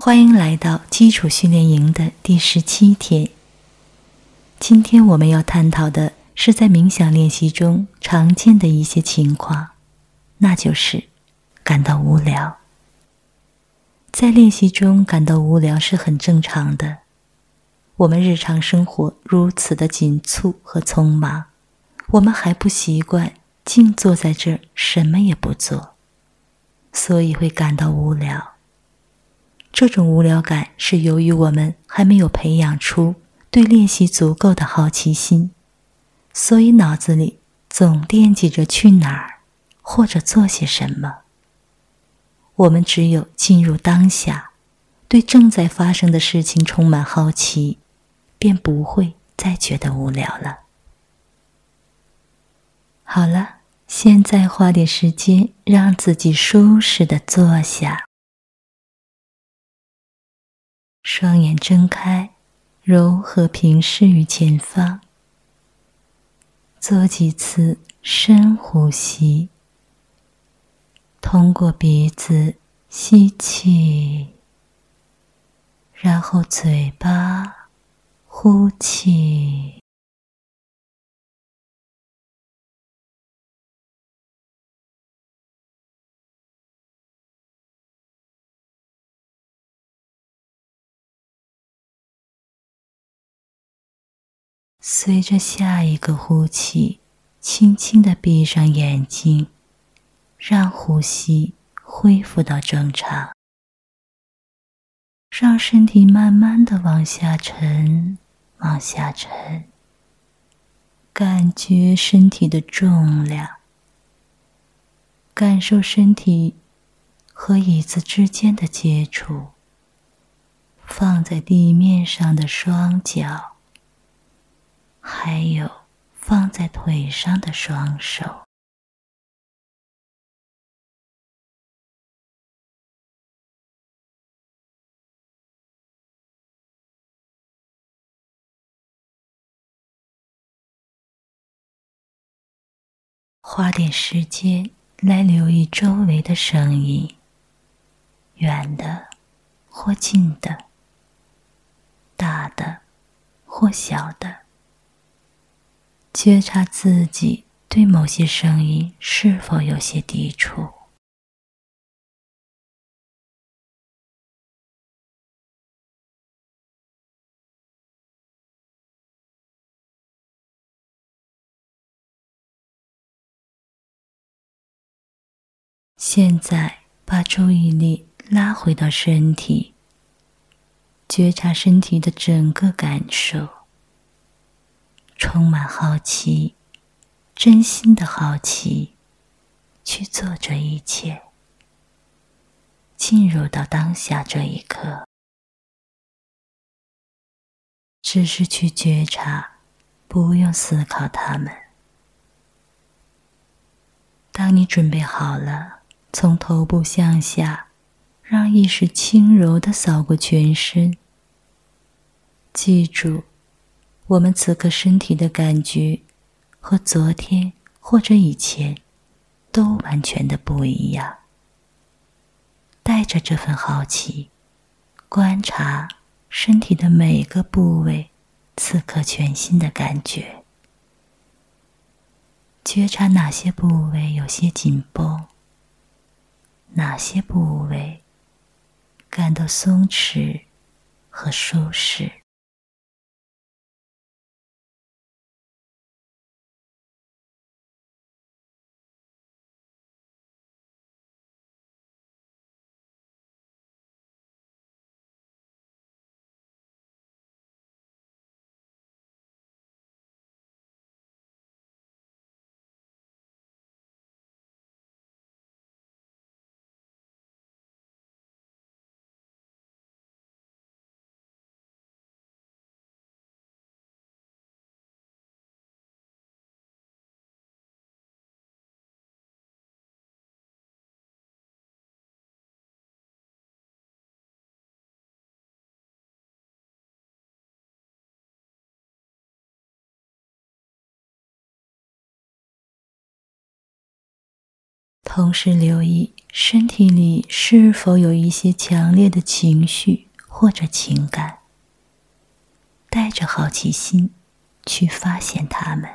欢迎来到基础训练营的第17天。今天我们要探讨的是在冥想练习中常见的一些情况，那就是感到无聊。在练习中感到无聊是很正常的。我们日常生活如此的紧促和匆忙，我们还不习惯静坐在这儿什么也不做，所以会感到无聊。这种无聊感是由于我们还没有培养出对练习足够的好奇心，所以脑子里总惦记着去哪儿或者做些什么。我们只有进入当下，对正在发生的事情充满好奇，便不会再觉得无聊了。好了，现在花点时间让自己舒适地坐下，双眼睁开，柔和平视于前方，做几次深呼吸，通过鼻子吸气，然后嘴巴呼气。随着下一个呼气，轻轻地闭上眼睛，让呼吸恢复到正常，让身体慢慢地往下沉，往下沉，感觉身体的重量，感受身体和椅子之间的接触，放在地面上的双脚，还有放在腿上的双手。花点时间来留意周围的声音，远的或近的，大的或小的，觉察自己对某些声音是否有些抵触。现在把注意力拉回到身体，觉察身体的整个感受，充满好奇，真心的好奇，去做这一切，进入到当下这一刻，只是去觉察，不用思考它们。当你准备好了，从头部向下，让意识轻柔地扫过全身。记住，我们此刻身体的感觉和昨天或者以前都完全的不一样。带着这份好奇，观察身体的每个部位此刻全新的感觉，觉察哪些部位有些紧绷，哪些部位感到松弛和舒适。同时留意身体里是否有一些强烈的情绪或者情感？带着好奇心去发现它们。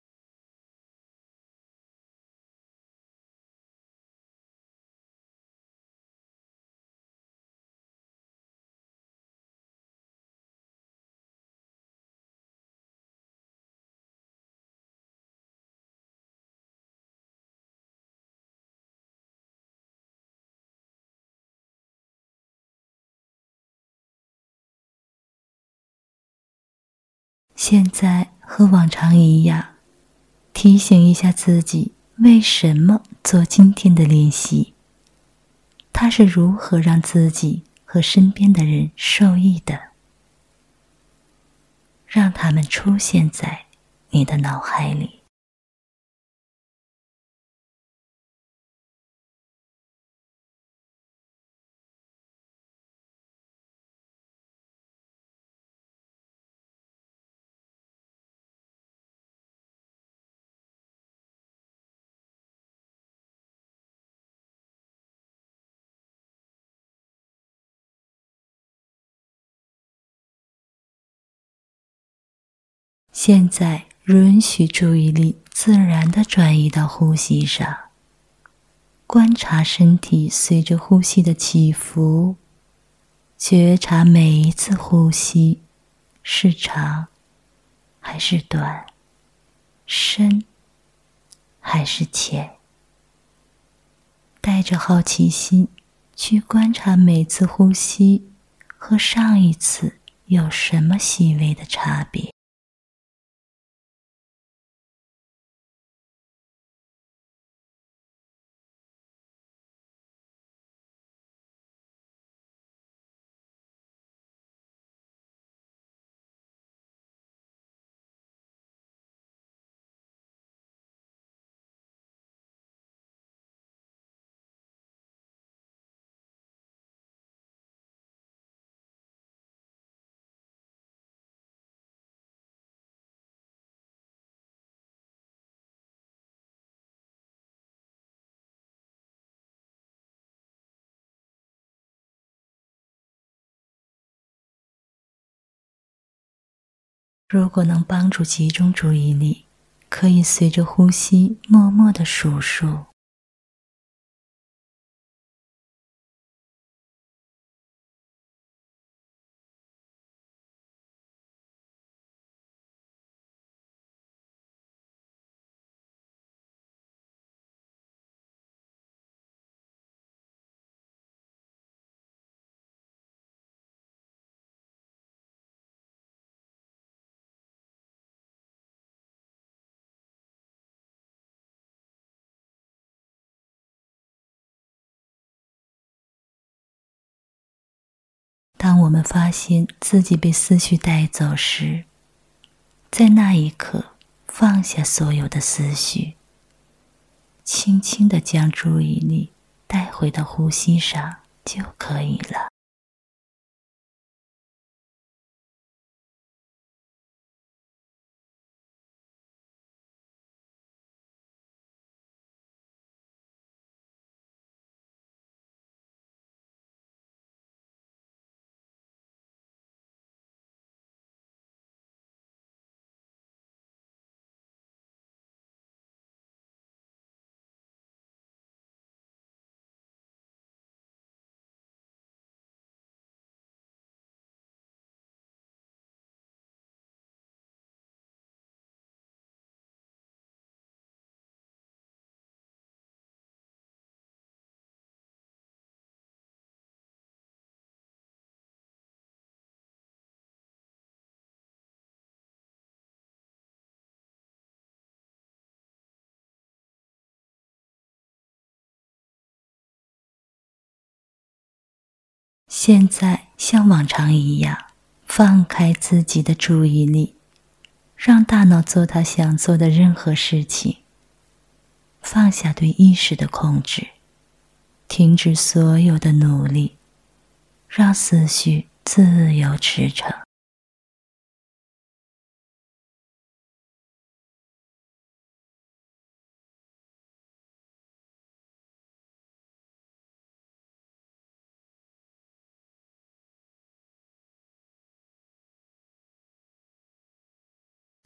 现在和往常一样，提醒一下自己为什么做今天的练习，它是如何让自己和身边的人受益的，让它们出现在你的脑海里。现在允许注意力自然地转移到呼吸上，观察身体随着呼吸的起伏，觉察每一次呼吸是长还是短，深还是浅。带着好奇心去观察每次呼吸和上一次有什么细微的差别。如果能帮助集中注意力，可以随着呼吸默默地数数。当我们发现自己被思绪带走时，在那一刻放下所有的思绪，轻轻地将注意力带回到呼吸上就可以了。现在像往常一样，放开自己的注意力，让大脑做它想做的任何事情，放下对意识的控制，停止所有的努力，让思绪自由驰骋。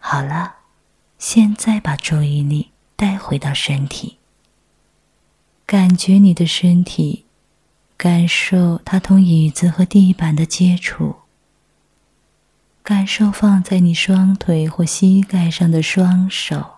好了，现在把注意力带回到身体，感觉你的身体，感受它同椅子和地板的接触，感受放在你双腿或膝盖上的双手，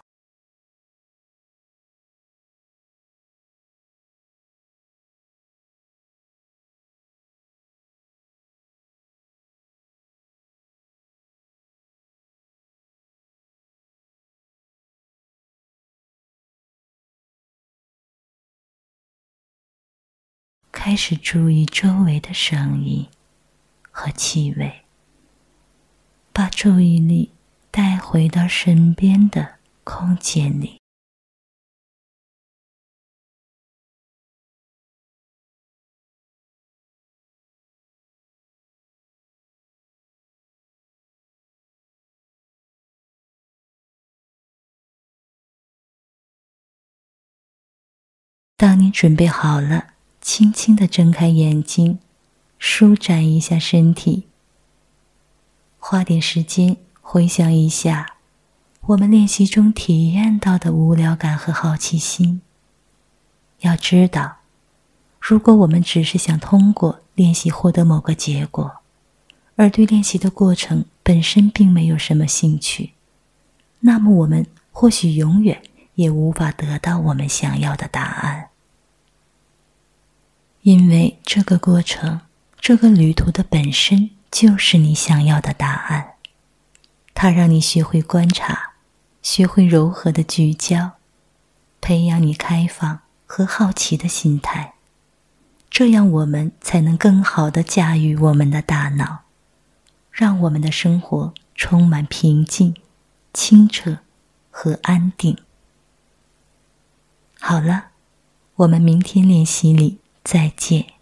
开始注意周围的声音和气味，把注意力带回到身边的空间里。当你准备好了，轻轻地睁开眼睛，舒展一下身体，花点时间回想一下我们练习中体验到的无聊感和好奇心。要知道，如果我们只是想通过练习获得某个结果，而对练习的过程本身并没有什么兴趣，那么我们或许永远也无法得到我们想要的答案。因为这个过程，这个旅途的本身就是你想要的答案。它让你学会观察，学会柔和的聚焦，培养你开放和好奇的心态，这样我们才能更好地驾驭我们的大脑，让我们的生活充满平静、清澈和安定。好了，我们明天练习里再见。